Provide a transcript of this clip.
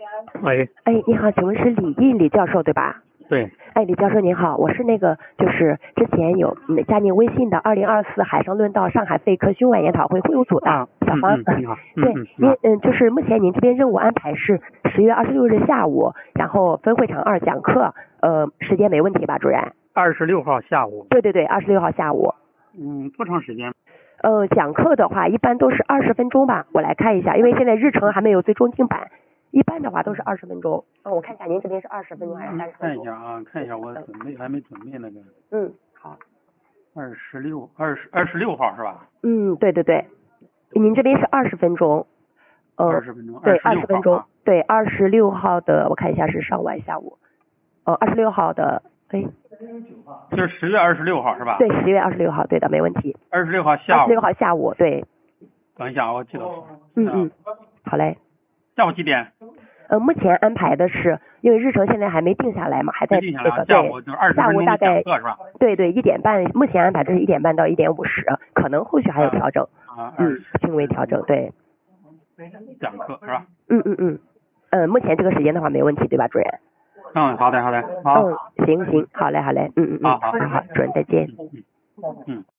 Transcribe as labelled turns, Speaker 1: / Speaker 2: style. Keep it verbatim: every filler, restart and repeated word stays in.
Speaker 1: 喂，
Speaker 2: 哎，你好，请问是李毅李教授对吧？
Speaker 1: 对，
Speaker 2: 哎，李教授您好，我是那个就是之前有嗯加您微信的二零二四海上论道上海肺科胸外研讨会会务组的
Speaker 1: 啊，
Speaker 2: 小芳。
Speaker 1: 嗯嗯，你好，嗯
Speaker 2: 对，
Speaker 1: 嗯，你好，
Speaker 2: 您嗯就是目前您这边任务安排是十月二十六日下午，然后分会场二讲课，呃，时间没问题吧，主任？
Speaker 1: 二十六号下午，
Speaker 2: 对对对，二十六号下午。
Speaker 1: 嗯，多长时间？
Speaker 2: 呃，讲课的话一般都是二十分钟吧，我来看一下，因为现在日程还没有最终定版，一般的话都是二十分钟。嗯，我看一下您这边是二十分钟还是三十分钟？
Speaker 1: 看一下啊，看一下我准备还没准备那个。
Speaker 2: 嗯，好。
Speaker 1: 二十六，二十二十六号是吧？
Speaker 2: 嗯，对对对，您这边是二十分钟。呃，
Speaker 1: 二十分钟，
Speaker 2: 对，
Speaker 1: 二十
Speaker 2: 二十分钟，
Speaker 1: 六号啊。
Speaker 2: 对，二十六号的，我看一下是上午还是下午？呃，二十六号的，哎，
Speaker 1: 就是十月二十六号是吧？
Speaker 2: 对，十月二十六号，对的，没问题。
Speaker 1: 二十六号下午。
Speaker 2: 二十六号下午，对。
Speaker 1: 等一下，我记得。
Speaker 2: 嗯嗯，好嘞。
Speaker 1: 下午几点？
Speaker 2: 呃，目前安排的是，因为日程现在还没定下来嘛，还在这个
Speaker 1: 下午就是二十
Speaker 2: 下午大概
Speaker 1: 是吧？
Speaker 2: 对对，一点半，目前安排的是一点半到一点五十，可能后续还有调整。
Speaker 1: 啊，
Speaker 2: 嗯，轻微调整，对。
Speaker 1: 讲课是吧？
Speaker 2: 嗯嗯嗯，嗯，目前这个时间的话没问题，对吧，主任？
Speaker 1: 嗯，好的好的，好。
Speaker 2: 嗯，行行，好嘞好嘞，嗯嗯嗯，
Speaker 1: 好好
Speaker 2: 好，主任再见。
Speaker 1: 嗯嗯。